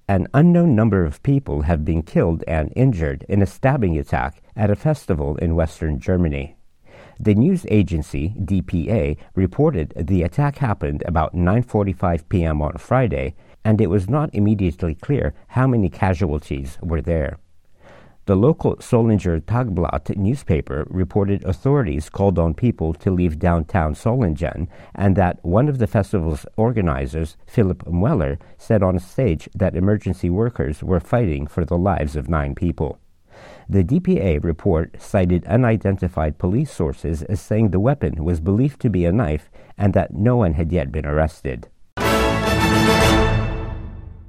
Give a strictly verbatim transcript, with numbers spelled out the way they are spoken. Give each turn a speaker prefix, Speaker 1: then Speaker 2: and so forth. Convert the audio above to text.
Speaker 1: An unknown number of people have been killed and injured in a stabbing attack at a festival in western Germany. The news agency, D P A, reported the attack happened about nine forty-five p.m. on Friday, and it was not immediately clear how many casualties were there. The local Sollinger Tagblatt newspaper reported authorities called on people to leave downtown Solingen, and that one of the festival's organizers, Philip Mueller, said on stage that emergency workers were fighting for the lives of nine people. The D P A report cited unidentified police sources as saying the weapon was believed to be a knife and that no one had yet been arrested.